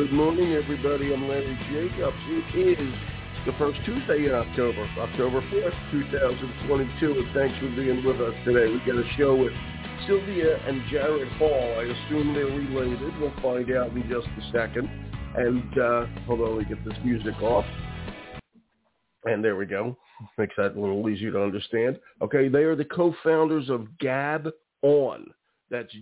Good morning, everybody. I'm Larry Jacobs. It is the first Tuesday in October, October 4th, 2022, and thanks for being with us today. We got a show with Sylvia and Jared Hall. I assume they're related. We'll find out in just a second. And hold on, let me get this music off. And there we go. Makes that a little easier to understand. Okay, they are the co-founders of Gab On. That's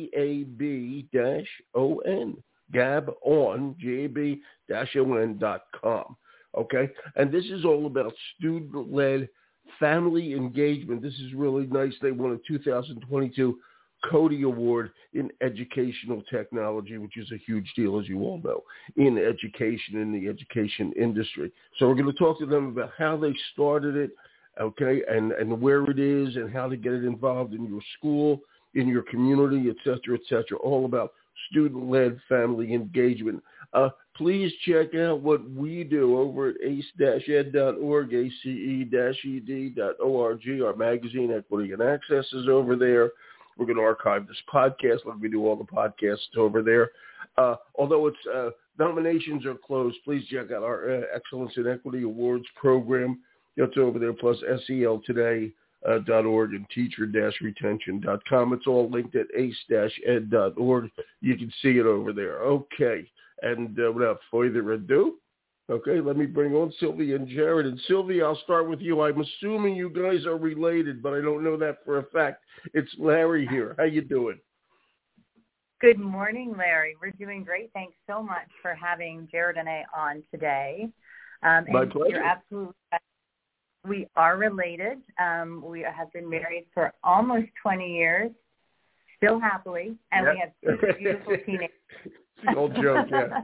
Gab-on. Gab On, Gab-on.com. Okay, and this is all about student-led family engagement. This is really nice. They won a 2022 Cody Award in educational technology, which is a huge deal, as you all know, in education, in the education industry. So we're going to talk to them about how they started it, okay, and where it is and how to get it involved in your school, in your community, et cetera, all about student-led family engagement. Please check out what we do over at ace-ed.org, ace-ed.org. Our magazine, Equity and Access, is over there. We're going to archive this podcast like we do all the podcasts over there. Although it's nominations are closed, please check out our Excellence in Equity Awards program. It's over there, plus seltoday.org and teacher-retention.com. It's all linked at ace-ed.org. You can see it over there. Okay, and without further ado, okay, let me bring on Sylvia and Jared. And Sylvia, I'll start with you. I'm assuming you guys are related, but I don't know that for a fact. It's Larry here. How you doing? Good morning, Larry. We're doing great. Thanks so much for having Jared and I on today. My pleasure. You're absolutely right. We are related. We have been married for almost 20 years, still happily, and we have two beautiful teenagers. It's the old joke, yeah.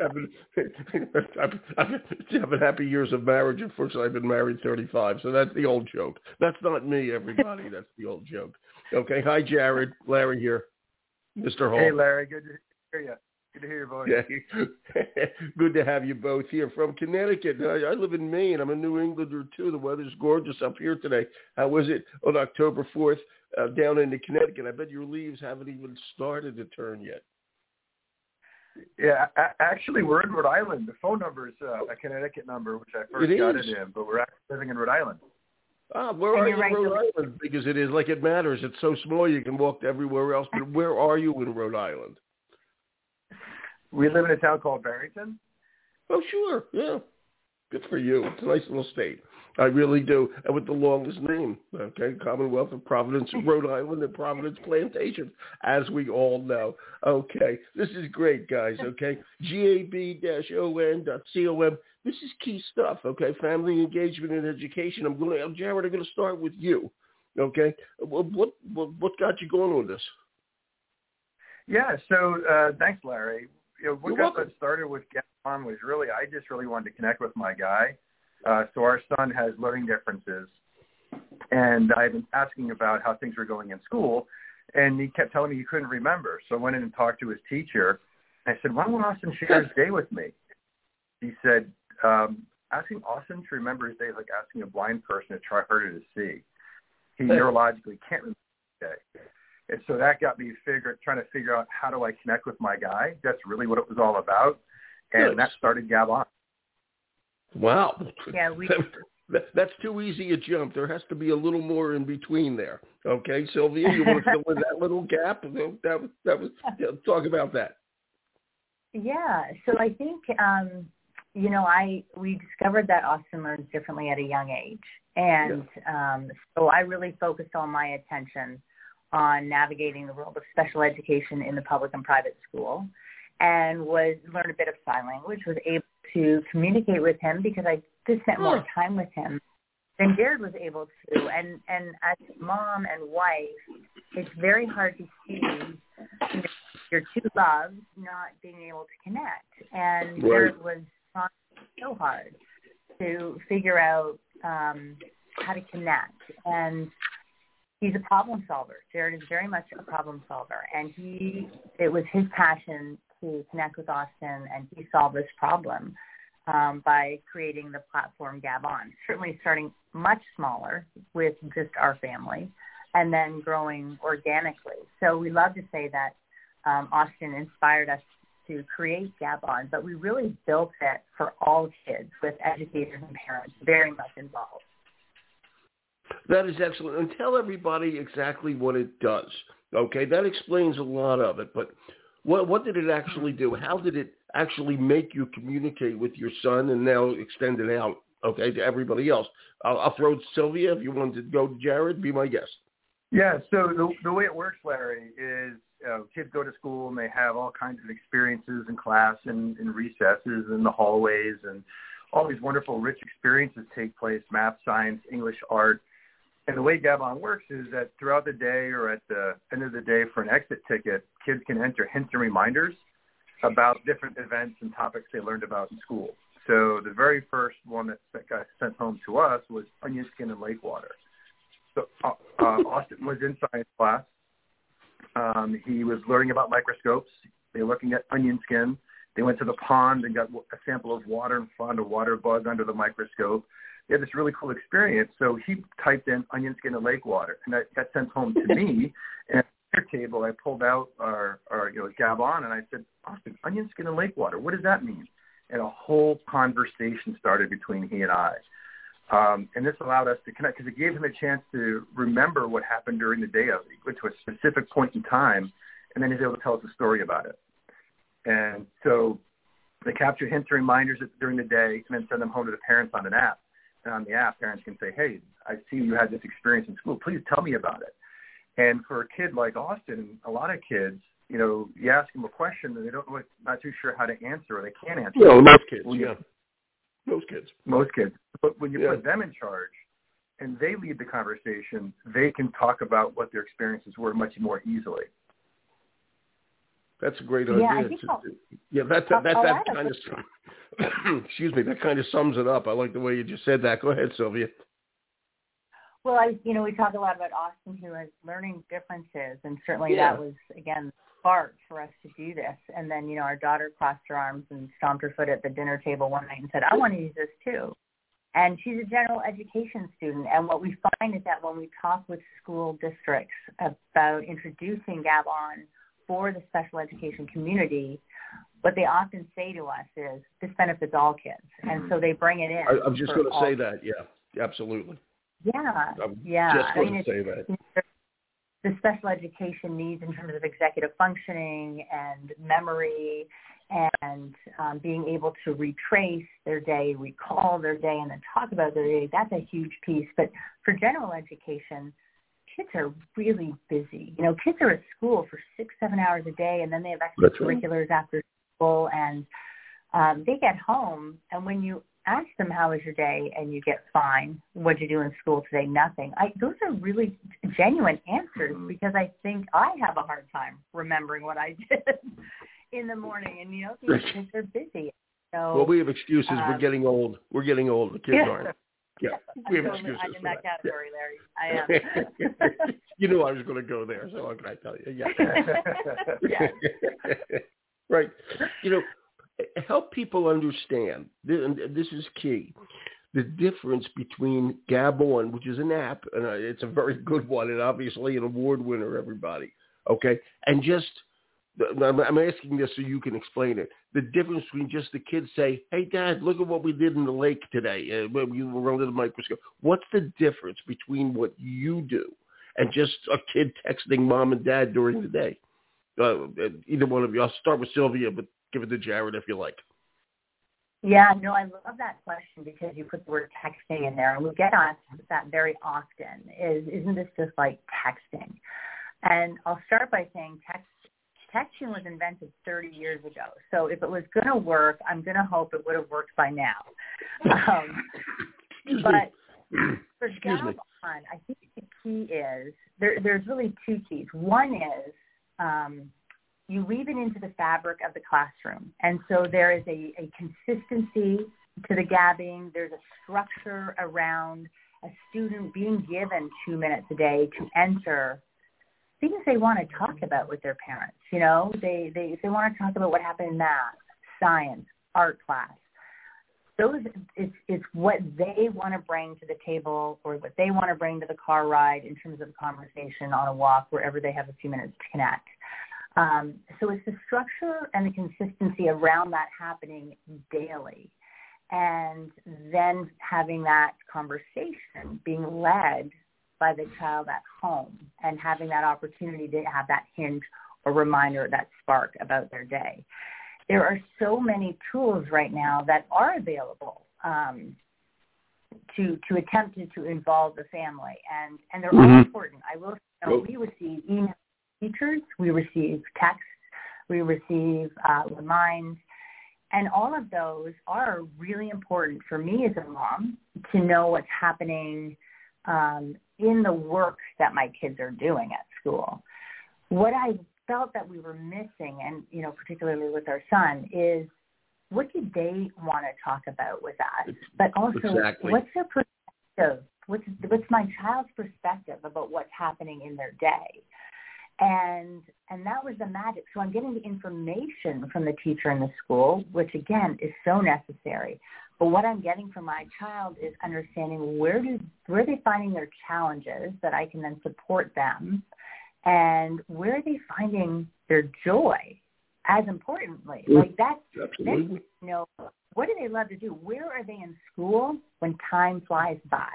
I've been happy years of marriage. Unfortunately, I've been married 35, so that's the old joke. That's not me, everybody. That's the old joke. Okay, hi, Jared. Larry here. Mr. Hall. Hey, Larry. Good to hear you. Good to hear your voice. Yeah. Good to have you both here from Connecticut. I live in Maine. I'm a New Englander, too. The weather's gorgeous up here today. How was it on October 4th down into Connecticut? I bet your leaves haven't even started to turn yet. Yeah, actually, we're in Rhode Island. The phone number is a Connecticut number, which I first got it in, but we're actually living in Rhode Island. Where are you in Rhode Island? Because it is like it matters. It's so small you can walk to everywhere else. But where are you in Rhode Island? We live in a town called Barrington. Oh, sure. Yeah. Good for you. It's a nice little state. I really do. And with the longest name, okay, Commonwealth of Providence, Rhode Island, and Providence Plantation, as we all know. Okay, this is great, guys, okay? gab-on.com. This is key stuff, okay? Family engagement and education. Jared, I'm going to start with you, okay? What got you going with this? Yeah, so thanks, Larry. What got us started with Gab On was I just really wanted to connect with my guy. So our son has learning differences, and I've been asking about how things were going in school, and he kept telling me he couldn't remember. So I went in and talked to his teacher. I said, why don't Austin share his day with me? He said, asking Austin to remember his day is like asking a blind person to try harder to see. He neurologically can't remember his day. And so that got me trying to figure out how do I connect with my guy. That's really what it was all about, and that started Gab On. Wow. Yeah, that's too easy a jump. There has to be a little more in between there. Okay, Sylvia, you want to fill in that little gap? That was talk about that. Yeah, so I think, we discovered that Austin learns differently at a young age. And so I really focused all my attention on navigating the world of special education in the public and private school, and learned a bit of sign language, was able to communicate with him because I just spent more time with him than Jared was able to. And as mom and wife, it's very hard to see your two loves not being able to connect. And Jared was trying so hard to figure out how to connect. And he's a problem solver. Jared is very much a problem solver. And it was his passion to connect with Austin, and he solved this problem by creating the platform Gab On. Certainly starting much smaller with just our family and then growing organically. So we love to say that Austin inspired us to create Gab-On, but we really built it for all kids with educators and parents very much involved. That is excellent. And tell everybody exactly what it does. Okay, that explains a lot of it. But what did it actually do? How did it actually make you communicate with your son and now extend it out, okay, to everybody else? I'll throw it to Sylvia. If you want to go to Jared, be my guest. Yeah, so the way it works, Larry, is kids go to school and they have all kinds of experiences in class and in recesses and the hallways, and all these wonderful, rich experiences take place, math, science, English, art. And the way Gab-On works is that throughout the day or at the end of the day for an exit ticket, kids can enter hints and reminders about different events and topics they learned about in school. So the very first one that got sent home to us was onion skin and lake water. So Austin was in science class. He was learning about microscopes. They were looking at onion skin. They went to the pond and got a sample of water and found a water bug under the microscope. They had this really cool experience. So he typed in onion skin and lake water, and that got sent home to me. And at the table, I pulled out our Gab-On, and I said, Austin, onion skin and lake water, what does that mean? And a whole conversation started between he and I. And this allowed us to connect because it gave him a chance to remember what happened during the day. He went to a specific point in time, and then he's able to tell us a story about it. And so they capture hints and reminders during the day and then send them home to the parents on an app. And on the app, parents can say, hey, I see you had this experience in school. Please tell me about it. And for a kid like Austin, a lot of kids, you ask them a question and they don't know, not too sure how to answer or they can't answer. Yeah, most kids, Most kids. But when you put them in charge and they lead the conversation, they can talk about what their experiences were much more easily. That's a great idea. That kind of excuse me, that kind of sums it up. I like the way you just said that. Go ahead, Sylvia. Well, we talk a lot about Austin, who has learning differences, and certainly that was, again, spark for us to do this. And then, our daughter crossed her arms and stomped her foot at the dinner table one night and said, I want to use this too. And she's a general education student. And what we find is that when we talk with school districts about introducing Gab-On for the special education community, what they often say to us is, this benefits all kids. And so they bring it in. I'm just going to say that. Yeah, absolutely. Yeah. I'm just going to say that. The special education needs in terms of executive functioning and memory and being able to retrace their day, recall their day, and then talk about their day, that's a huge piece. But for general education, kids are really busy. Kids are at school for 6-7 hours a day, and then they have extracurriculars after school, and they get home, and when you ask them, how was your day, and you get fine, what'd you do in school today? Nothing. Those are really genuine answers because I think I have a hard time remembering what I did in the morning, and these kids are busy. So, well, we have excuses. We're getting old. The kids aren't. Yeah, we have excuses. I'm in that category, Larry. I am. You knew I was going to go there, so what can I tell you? Yeah. Right. Help people understand, and this is key, the difference between Gab-On, which is an app, and it's a very good one, and obviously an award winner, everybody, okay? And just, I'm asking this so you can explain it, the difference between just the kids say, hey, Dad, look at what we did in the lake today, when we were under the microscope. What's the difference between what you do and just a kid texting Mom and Dad during the day? Either one of you. I'll start with Sylvia, but give it to Jared if you like. Yeah, no, I love that question because you put the word texting in there, and we get asked that very often. Isn't this just like texting? And I'll start by saying texting was invented 30 years ago. So if it was going to work, I'm going to hope it would have worked by now. But for Gab-On, I think the key is there's really two keys. One is you weave it into the fabric of the classroom. And so there is a consistency to the gabbing. There's a structure around a student being given 2 minutes a day to enter things they want to talk about with their parents. If they want to talk about what happened in math, science, art class, it's what they want to bring to the table or what they want to bring to the car ride in terms of a conversation on a walk, wherever they have a few minutes to connect. So it's the structure and the consistency around that happening daily, and then having that conversation being led by the child at home and having that opportunity to have that hint or reminder, that spark about their day. There are so many tools right now that are available to attempt to involve the family, and they're all important. I will say, we receive email teachers, we receive texts, we receive reminds, and all of those are really important for me as a mom to know what's happening in the work that my kids are doing at school. What I felt that we were missing, and particularly with our son, is what do they want to talk about with us? But also, what's their perspective? What's my child's perspective about what's happening in their day? And that was the magic. So I'm getting the information from the teacher in the school, which again is so necessary. But what I'm getting from my child is understanding where are they finding their challenges that I can then support them, and where are they finding their joy? As importantly, that's absolutely. What do they love to do? Where are they in school when time flies by?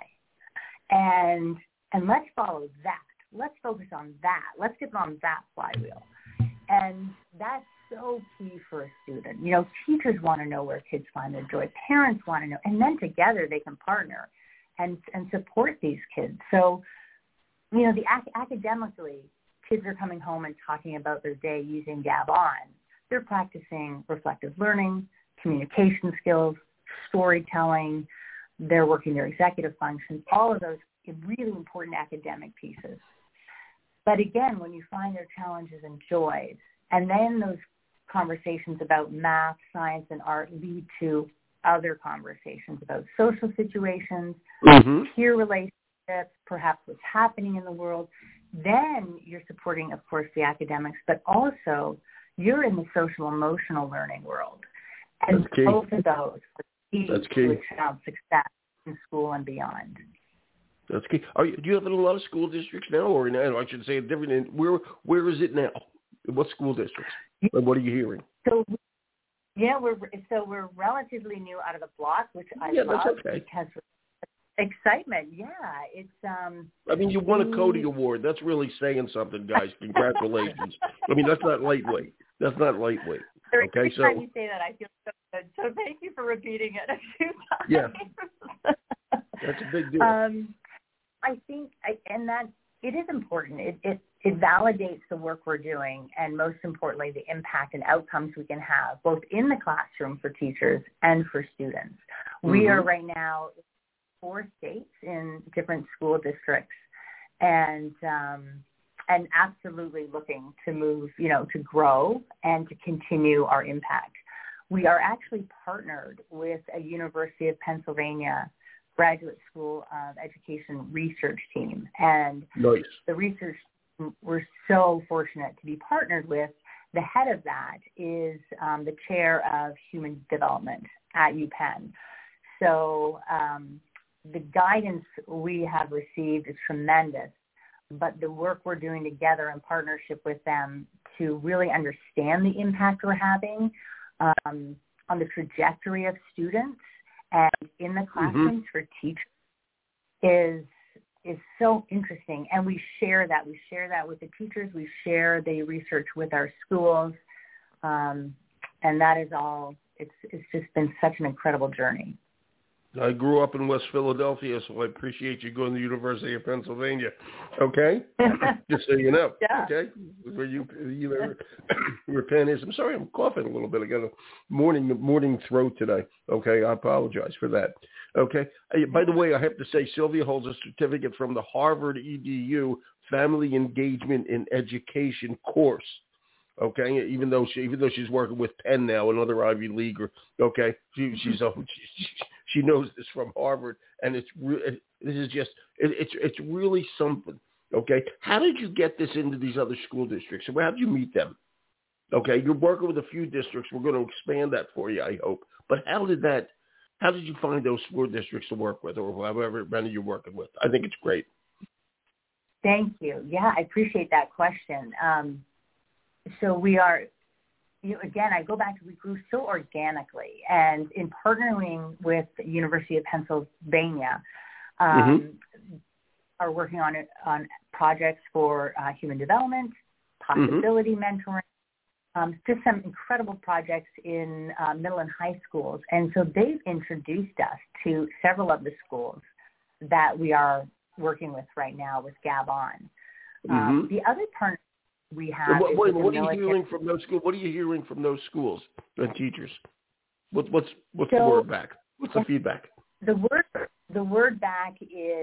And let's follow that. Let's focus on that. Let's get on that flywheel. And that's so key for a student. Teachers want to know where kids find their joy. Parents want to know. And then together they can partner and support these kids. So, academically, kids are coming home and talking about their day using Gab-On. They're practicing reflective learning, communication skills, storytelling. They're working their executive functions, all of those really important academic pieces. But again, when you find their challenges and joys, and then those conversations about math, science, and art lead to other conversations about social situations, peer relationships, perhaps what's happening in the world, then you're supporting, of course, the academics, but also you're in the social emotional learning world. And both of those are key to a child's success in school and beyond. That's key. Do you have it in a lot of school districts now, or I should say a different? Where is it now? What school districts? And what are you hearing? So, we're relatively new out of the block, which I love because excitement. Yeah, it's. You won a Cody Award. That's really saying something, guys. Congratulations. That's not lightweight. Every time you say that, I feel so good. So thank you for repeating it a few times. Yeah, that's a big deal. I think, and that it is important. It validates the work we're doing, and most importantly, the impact and outcomes we can have, both in the classroom for teachers and for students. We are right now in 4 states in different school districts, and absolutely looking to move, to grow and to continue our impact. We are actually partnered with a University of Pennsylvania Graduate School of Education research team. And nice. The research we're so fortunate to be partnered with. The head of that is the chair of human development at UPenn. So the guidance we have received is tremendous, but the work we're doing together in partnership with them to really understand the impact we're having on the trajectory of students and in the classrooms for teachers is so interesting. And we share that. We share that with the teachers. We share the research with our schools. And that is all. It's just been such an incredible journey. I grew up in West Philadelphia, so I appreciate you going to the University of Pennsylvania. Okay? Just so you know. Yeah. Okay? Where where Penn is. I'm sorry, I'm coughing a little bit. I got a morning throat today. Okay? I apologize for that. Okay? By the way, I have to say Sylvia holds a certificate from the Harvard EDU Family Engagement in Education course. Okay, even though she's working with Penn now, another Ivy Leaguer. Okay, she knows this from Harvard, and it's really something. Okay, how did you get this into these other school districts? So how did you meet them? Okay, you're working with a few districts. We're going to expand that for you, I hope. But how did you find those school districts to work with, or however many you're working with? I think it's great. Thank you. Yeah, I appreciate that question. so we are, again, I go back to we grew so organically, and in partnering with the University of Pennsylvania, are working on projects for human development, possibility mentoring, just some incredible projects in middle and high schools. And so they've introduced us to several of the schools that we are working with right now with Gab On. The other part we have is what are you hearing from those schools? What are you hearing from those schools and teachers? What's the word back? What's the feedback? The word back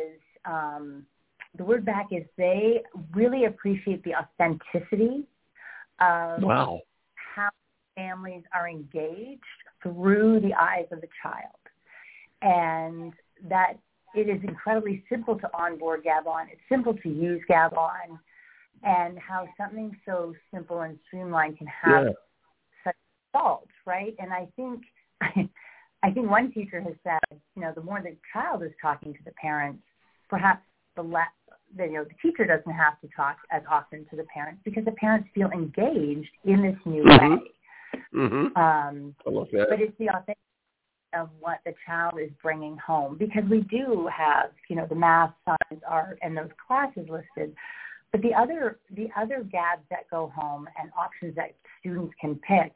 is they really appreciate the authenticity of how families are engaged through the eyes of the child, and that it is incredibly simple to onboard Gab On. It's simple to use Gab On, and how something so simple and streamlined can have such results, right? And I think one teacher has said, the more the child is talking to the parents, perhaps the teacher doesn't have to talk as often to the parents because the parents feel engaged in this new way. I love that. But it's the authenticity of what the child is bringing home, because we do have, the math, science, art, and those classes listed. But the other GABs that go home and options that students can pick,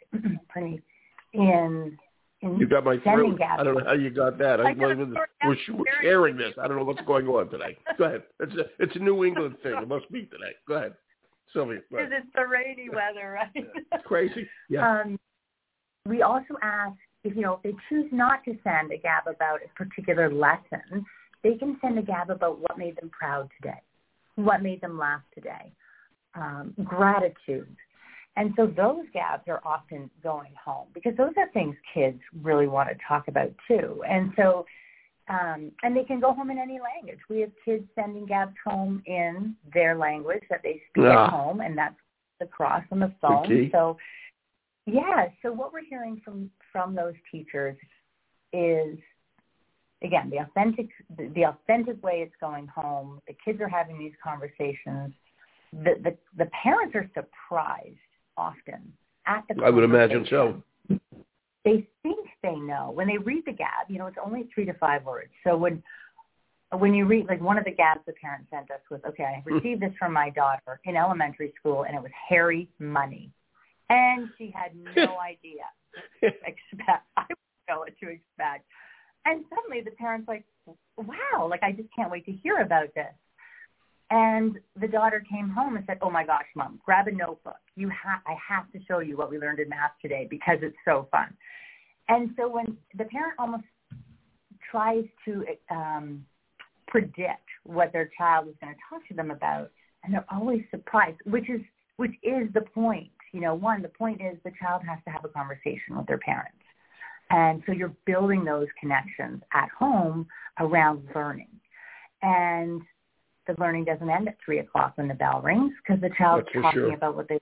in you got my throat. GABs. I don't know how you got that. We're sharing this. I don't know what's going on today. Go ahead. It's a New England thing. It must be today. Go ahead, Sylvia. Because it's the rainy weather, right? It's crazy. Yeah. We also ask if they choose not to send a GAB about a particular lesson, they can send a GAB about what made them proud today, what made them laugh today, gratitude. And so those GABs are often going home because those are things kids really want to talk about too. And so, and they can go home in any language. We have kids sending GABs home in their language that they speak at home, and that's across on the phone. Okay. So, so what we're hearing from those teachers is, again, the authentic way it's going home. The kids are having these conversations. The parents are surprised often at the conversation. I would imagine so. They think they know. When they read the GAB, it's only 3 to 5 words. So when you read, like one of the GABs the parent sent us was, okay, I received this from my daughter in elementary school, and it was hairy money. And she had no idea what to expect. I didn't know what to expect. And suddenly the parent's like, wow, I just can't wait to hear about this. And the daughter came home and said, oh my gosh, Mom, grab a notebook. I have to show you what we learned in math today because it's so fun. And so when the parent almost tries to predict what their child is going to talk to them about, and they're always surprised, which is the point. The point is the child has to have a conversation with their parents. And so you're building those connections at home around learning. And the learning doesn't end at 3 o'clock when the bell rings because the child's talking about what they.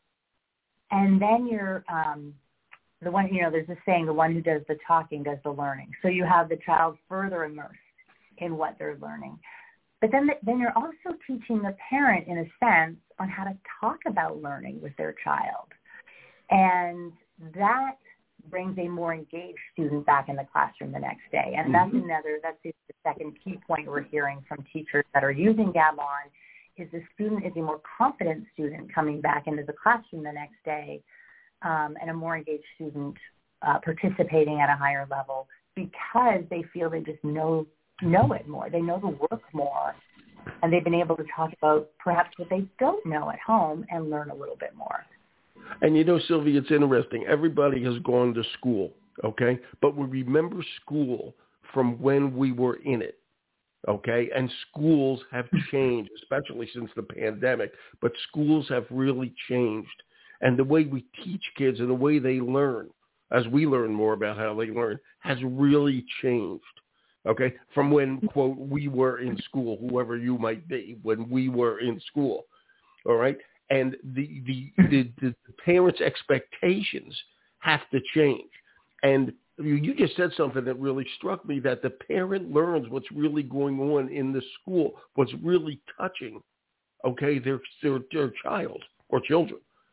And then you're the one, there's a saying, the one who does the talking does the learning. So you have the child further immersed in what they're learning. But then you're also teaching the parent, in a sense, on how to talk about learning with their child. And that brings a more engaged student back in the classroom the next day. And that's the second key point we're hearing from teachers that are using Gab On, is the student is a more confident student coming back into the classroom the next day, and a more engaged student participating at a higher level because they feel they just know it more. They know the work more, and they've been able to talk about perhaps what they don't know at home and learn a little bit more. And Sylvia, it's interesting. Everybody has gone to school, okay? But we remember school from when we were in it, okay? And schools have changed, especially since the pandemic. But schools have really changed. And the way we teach kids and the way they learn, as we learn more about how they learn, has really changed, okay? From when, quote, we were in school, whoever you might be, when we were in school, all right? And the parents' expectations have to change. And you just said something that really struck me, that the parent learns what's really going on in the school, what's really touching, okay, their child or children,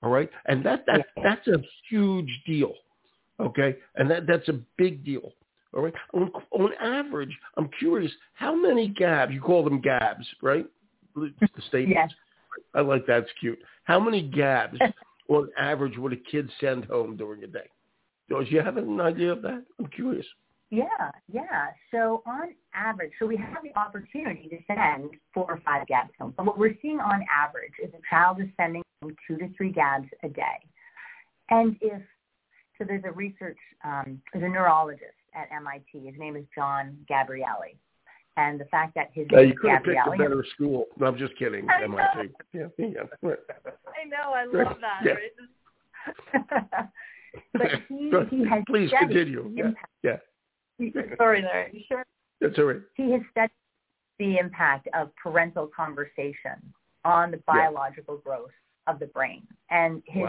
All right, and that's a huge deal. Okay, and that's a big deal. All right. On average, I'm curious, how many gabs, you call them gabs, right? The statements. Yes. I like that. It's cute. How many gabs on average would a kid send home during a day? Do you have an idea of that? I'm curious. Yeah. So on average, we have the opportunity to send 4 or 5 gabs home. But what we're seeing on average is a child is sending home 2 to 3 gabs a day. And there's a neurologist at MIT. His name is John Gabrielli. And the fact that his name you could have picked a Gabrielli. better school. No, I'm just kidding. MIT. Yeah. Right. I know. I love that. Yeah. Right? But he has Please continue. Yeah. Sorry, Larry. You sure? That's all right. He has studied the impact of parental conversation on the biological growth of the brain. And his,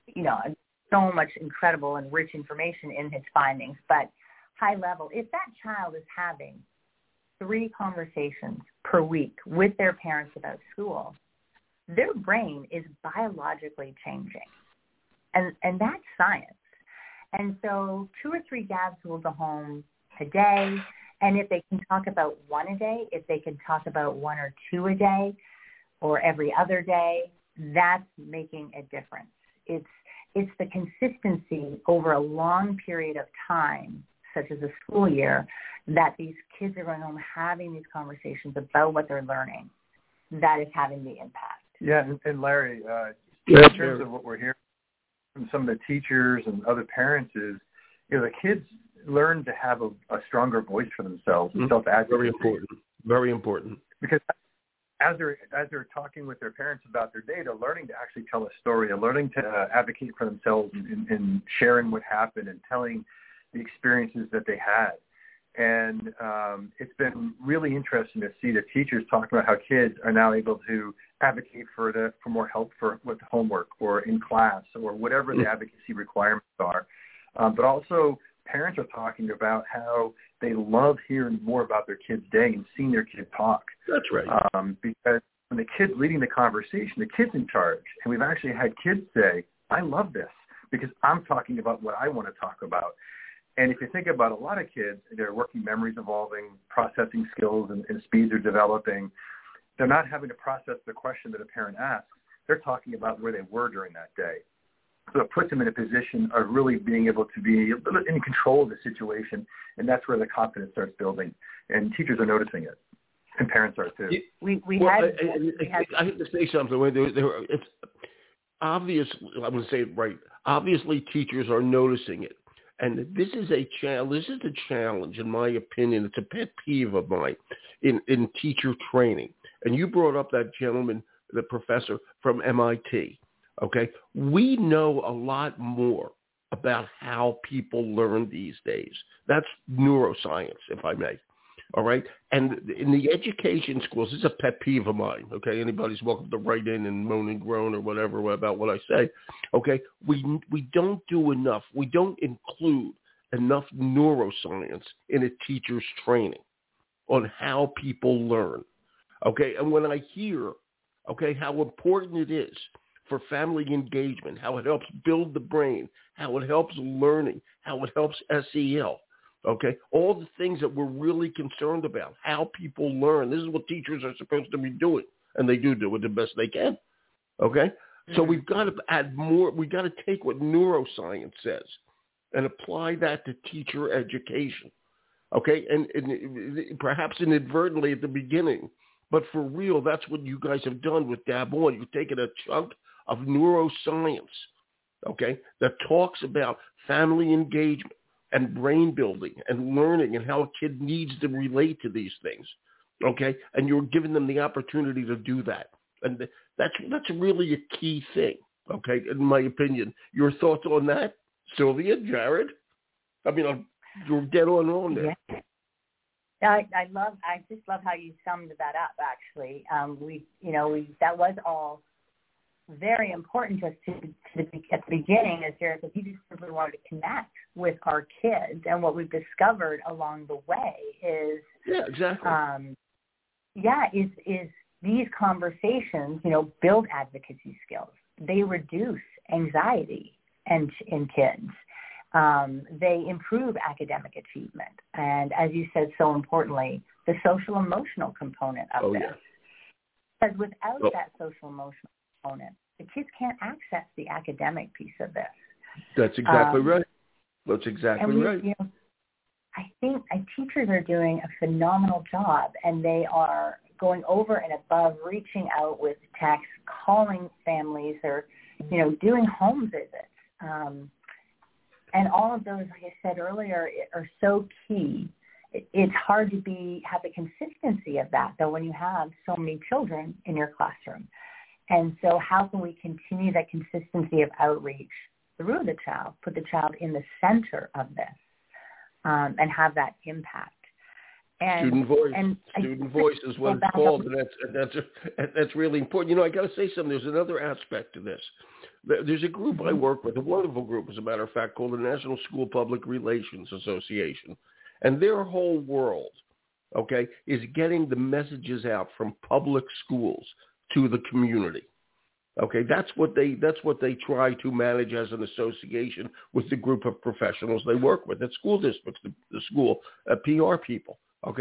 so much incredible and rich information in his findings. But high level, if that child is having 3 conversations per week with their parents about school, their brain is biologically changing. And that's science. And so 2 or 3 gabs will go home a day. And if they can talk about 1 a day, if they can talk about 1 or 2 a day or every other day, that's making a difference. It's the consistency over a long period of time, such as a school year, that these kids are going home having these conversations about what they're learning. That is having the impact. Yeah, and Larry, in terms of what we're hearing from some of the teachers and other parents is, the kids learn to have a stronger voice for themselves and self-advocacy. Very important. Very important. Because as they're talking with their parents about their day, they're learning to actually tell a story. They're learning to advocate for themselves in sharing what happened and telling the experiences that they had. And it's been really interesting to see the teachers talking about how kids are now able to advocate for more help with homework or in class or whatever the advocacy requirements are. But also parents are talking about how they love hearing more about their kid's day and seeing their kid talk. That's right. Because when the kid's leading the conversation, the kid's in charge. And we've actually had kids say, I love this because I'm talking about what I want to talk about. And if you think about a lot of kids, their working memory's evolving, processing skills and speeds are developing. They're not having to process the question that a parent asks. They're talking about where they were during that day. So it puts them in a position of really being able to be in control of the situation, and that's where the confidence starts building. And teachers are noticing it, and parents are too. I have to say something. It's obvious. I'm going to say it right. Obviously, teachers are noticing it. And this is a challenge. This is a challenge, in my opinion. It's a pet peeve of mine in teacher training. And you brought up that gentleman, the professor from MIT. Okay, we know a lot more about how people learn these days. That's neuroscience, if I may. All right, and in the education schools, this is a pet peeve of mine. Okay, anybody's welcome to write in and moan and groan or whatever about what I say. Okay, we don't do enough. We don't include enough neuroscience in a teacher's training on how people learn. Okay, and when I hear, how important it is for family engagement, how it helps build the brain, how it helps learning, how it helps SEL. Okay, all the things that we're really concerned about, how people learn. This is what teachers are supposed to be doing, and they do it the best they can. Okay, so we've got to add more. We've got to take what neuroscience says and apply that to teacher education. Okay, and perhaps inadvertently at the beginning, but for real, that's what you guys have done with Gab On. You've taken a chunk of neuroscience, okay, that talks about family engagement and brain building and learning and how a kid needs to relate to these things, okay? And you're giving them the opportunity to do that. And that's really a key thing, okay, in my opinion. Your thoughts on that, Sylvia, Jared? I mean, you're dead on there. Yeah. I just love how you summed that up, actually. That was all very important to us at the beginning, as Jared said. We just simply wanted to connect with our kids, and what we've discovered along the way is, exactly. Is these conversations, build advocacy skills. They reduce anxiety in kids. They improve academic achievement. And as you said so importantly, the social emotional component of this. Yeah. Because without that social emotional component, the kids can't access the academic piece of this. That's exactly right. That's exactly right. I think teachers are doing a phenomenal job, and they are going over and above, reaching out with texts, calling families, or, doing home visits. And all of those, like I said earlier, are so key. It's hard to have the consistency of that, though, when you have so many children in your classroom. And so how can we continue that consistency of outreach through the child, put the child in the center of this, and have that impact? And, student voice is what it's called, and that's really important. I got to say something. There's another aspect to this. There's a group I work with, a wonderful group, as a matter of fact, called the National School Public Relations Association, and their whole world, is getting the messages out from public schools to the community. That's what they try to manage as an association with the group of professionals they work with at school districts, the school PR people.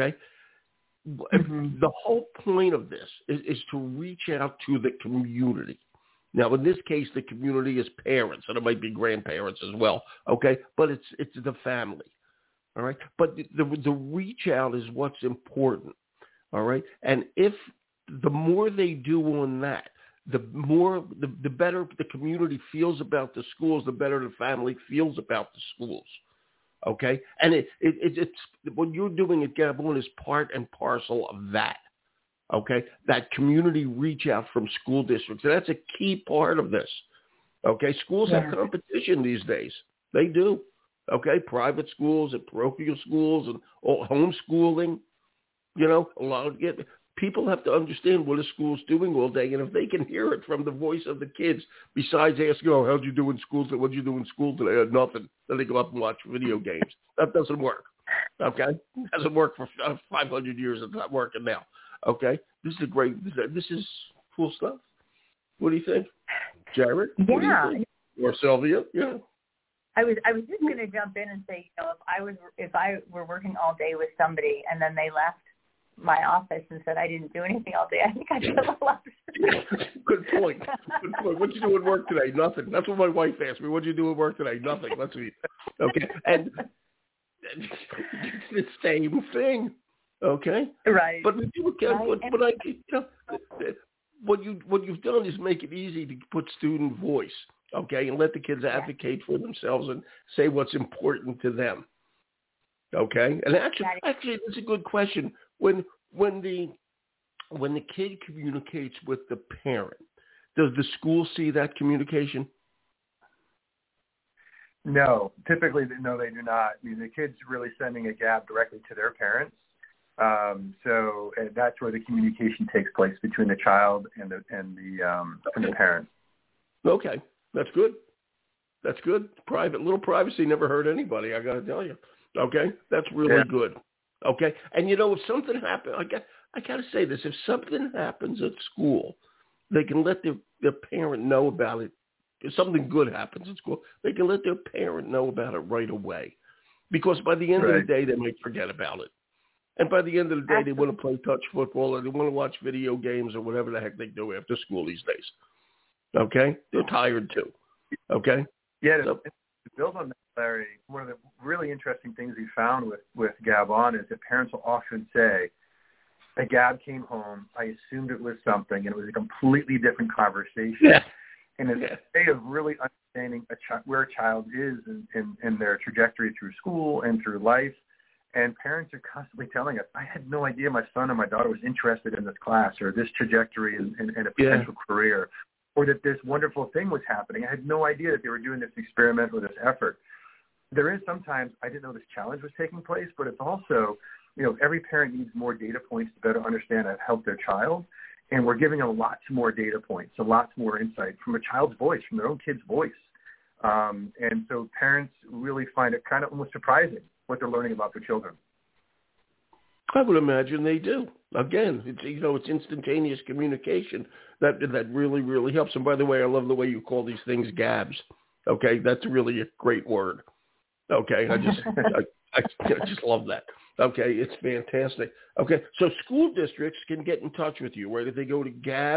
The whole point of this is to reach out to the community. Now, in this case, the community is parents, and it might be grandparents as well. But it's the family. All right. But the reach out is what's important. All right. And if the more they do on that, the better the community feels about the schools, the better the family feels about the schools. And it's what you're doing at Gabon is part and parcel of that. That community reach out from school districts. And that's a key part of this. Schools have competition these days. They do. Private schools and parochial schools and homeschooling. A lot of people have to understand what a school's doing all day, and if they can hear it from the voice of the kids, besides asking, how'd you do in school today? What'd you do in school today? Nothing. Then they go up and watch video games. That doesn't work. It hasn't worked for 500 years. It's not working now. This is cool stuff. What do you think, Jared? Yeah. What do you think? Or Sylvia? Yeah. I was just going to jump in and say, if I were working all day with somebody and then they left my office and said I didn't do anything all day, I think I'd feel a little upset. Good point. What'd you do at work today? Nothing. That's what my wife asked me. What'd you do at work today? Nothing. Let's eat. And it's the same thing. Right. But what you've done is make it easy to put student voice. And let the kids advocate for themselves and say what's important to them. And actually, that's a good question. When the kid communicates with the parent, does the school see that communication? No, typically, no, they do not. I mean, the kid's really sending a gab directly to their parents. So that's where the communication takes place between the child and the parent. Okay, that's good. That's good. Little privacy never hurt anybody, I got to tell you. That's really good. And if something happens, I got to say this: if something happens at school, they can let their parent know about it. If something good happens at school, they can let their parent know about it right away, because by the end of the day, they might forget about it. And by the end of the day, they want to play touch football or they want to watch video games or whatever the heck they do after school these days. They're tired too. Yeah. To build on that, Larry, one of the really interesting things we found with Gabon is that parents will often say, a Gab came home, I assumed it was something, and it was a completely different conversation. Yeah. And it's a way of really understanding where a child is in their trajectory through school and through life. And parents are constantly telling us, I had no idea my son or my daughter was interested in this class or this trajectory in a potential career, or that this wonderful thing was happening. I had no idea that they were doing this experiment or this effort. There is sometimes, I didn't know this challenge was taking place, but it's also, every parent needs more data points to better understand and help their child. And we're giving them lots more data points, so lots more insight from a child's voice, from their own kid's voice. And so parents really find it kind of almost surprising what they're learning about their children. I would imagine they do. Again, it's instantaneous communication that really, really helps. And by the way, I love the way you call these things GABs. Okay, that's really a great word. Okay, I just love that. Okay, it's fantastic. Okay, so school districts can get in touch with you, right? If they go to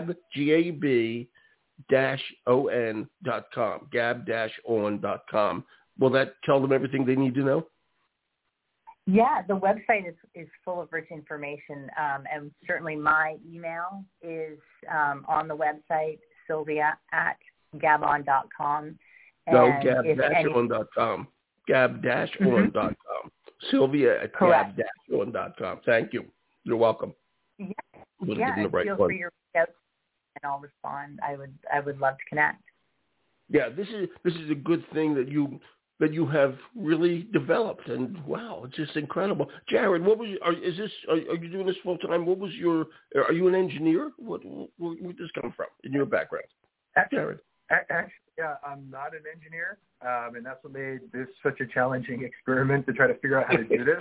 gab-on.com, gab-on.com, will that tell them everything they need to know? Yeah, the website is full of rich information, and certainly my email is on the website, Sylvia@gabon.com. No, gab-on.com. Gab-on.com. Sylvia at gab-on.com. Thank you. You're welcome. Yeah, We'll yeah, give them the right feel one. free to reach out, and I'll respond. I would love to connect. Yeah, this is a good thing that you have really developed, and wow, it's just incredible. Jared, are you doing this full time? Are you an engineer? Where did this come from in your background? Jared. Actually, yeah, I'm not an engineer, and that's what made this such a challenging experiment to try to figure out how to do this.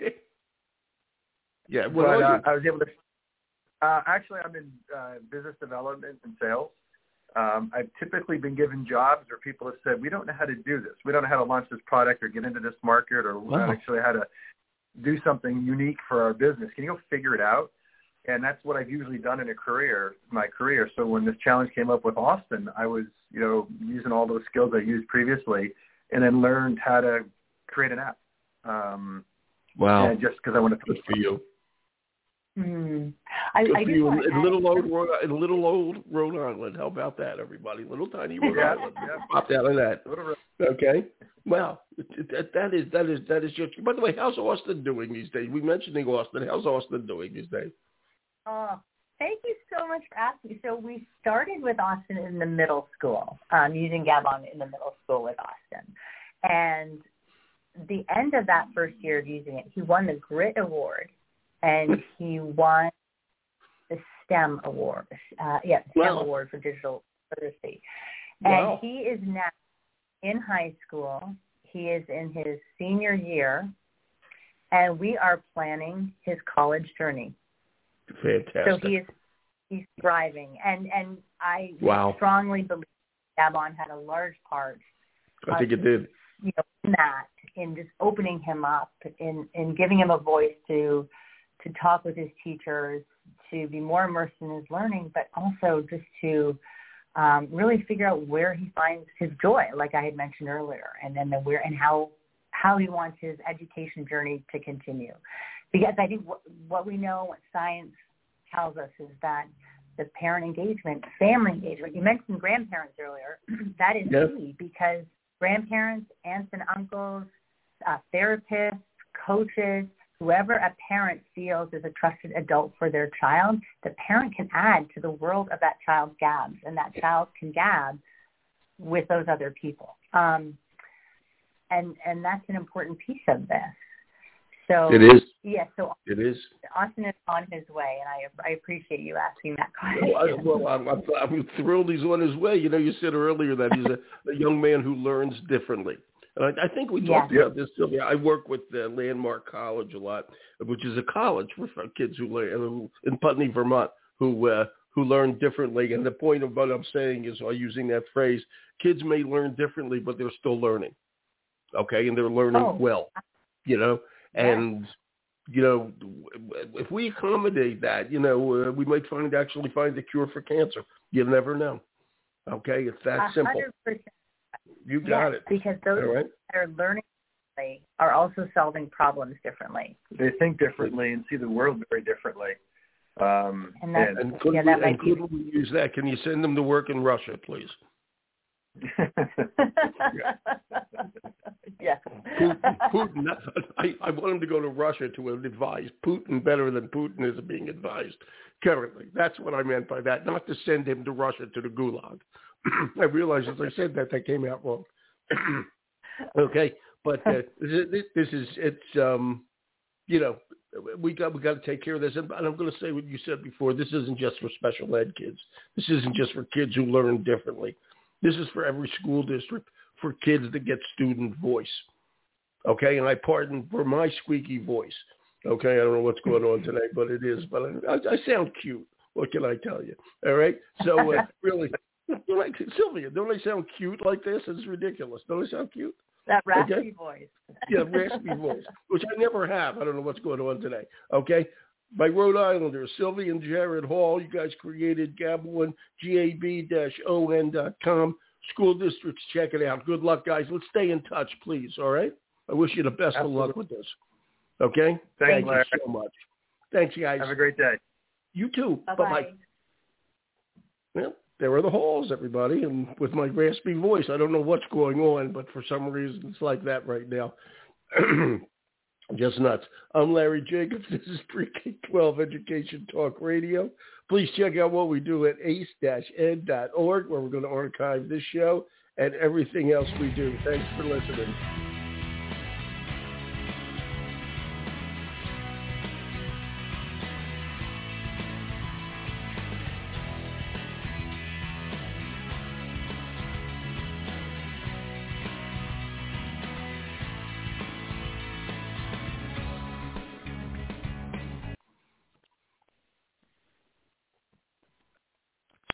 Yeah, but I was able to. Actually, I'm in business development and sales. I've typically been given jobs where people have said, we don't know how to do this. We don't know how to launch this product or get into this market or actually how to do something unique for our business. Can you go figure it out? And that's what I've usually done in my career. So when this challenge came up with Austin, I was, using all those skills I used previously and then learned how to create an app. Wow. And just because I wanted to. Good for you. Mm. In little old Rhode Island. How about that, everybody? Little tiny Rhode Island. Popped out of that. Okay. Well, that is just. By the way, how's Austin doing these days? We mentioned Austin. How's Austin doing these days? Oh, thank you so much for asking. So we started with Austin in the middle school, using Gabon in the middle school with Austin, and the end of that first year of using it, he won the Grit Award. And he won the STEM Award. Award for digital literacy. And he is now in high school. He is in his senior year, and we are planning his college journey. Fantastic. So he's thriving, and I strongly believe Gabon had a large part. I think it did. In just opening him up, in giving him a voice to talk with his teachers, to be more immersed in his learning, but also just to really figure out where he finds his joy, like I had mentioned earlier, and then where and how he wants his education journey to continue. Because I think what we know, what science tells us, is that the parent engagement, family engagement, you mentioned grandparents earlier, that is key, because grandparents, aunts and uncles, therapists, coaches, whoever a parent feels is a trusted adult for their child, the parent can add to the world of that child's gabs, and that child can gab with those other people. And that's an important piece of this. So it is. Yeah. So it is. Austin is on his way, and I appreciate you asking that question. I'm thrilled he's on his way. You said earlier that he's a young man who learns differently. And I think we talked about this, Sylvia. I work with Landmark College a lot, which is a college for kids who learn in Putney, Vermont, who learn differently. And the point of what I'm saying is, by using that phrase, kids may learn differently, but they're still learning. Okay, and they're learning well. And if we accommodate that, we might actually find the cure for cancer. You never know. Okay, it's that simple. 100%. You got it. Because those that are learning differently are also solving problems differently. They think differently and see the world very differently. Could we use that? Can you send them to work in Russia, please? Yes. Putin. I want him to go to Russia to advise Putin better than Putin is being advised currently. That's what I meant by that. Not to send him to Russia to the Gulag. I realized as I said that came out wrong. Okay, but we got to take care of this. And I'm going to say what you said before. This isn't just for special ed kids. This isn't just for kids who learn differently. This is for every school district, for kids that get student voice. Okay, and I pardon for my squeaky voice. Okay, I don't know what's going on today, but it is. But I sound cute. What can I tell you? All right. So really, Sylvia, don't I sound cute like this? It's ridiculous. Don't I sound cute? That raspy voice. Yeah, raspy voice, which I never have. I don't know what's going on today. Okay. My Rhode Islanders, Sylvia and Jared Hall. You guys created Gab1, GAB-ON.com. School districts, check it out. Good luck, guys. Let's stay in touch, please. All right. I wish you the best of luck with this. Okay? Thank you so much. Thanks, guys. Have a great day. You too. Bye-bye. Bye-bye. Well, there are the Halls, everybody, and with my raspy voice. I don't know what's going on, but for some reason it's like that right now. Just nuts. I'm Larry Jacobs. This is Pre-K-12 Education Talk Radio. Please check out what we do at ace-ed.org, where we're going to archive this show and everything else we do. Thanks for listening.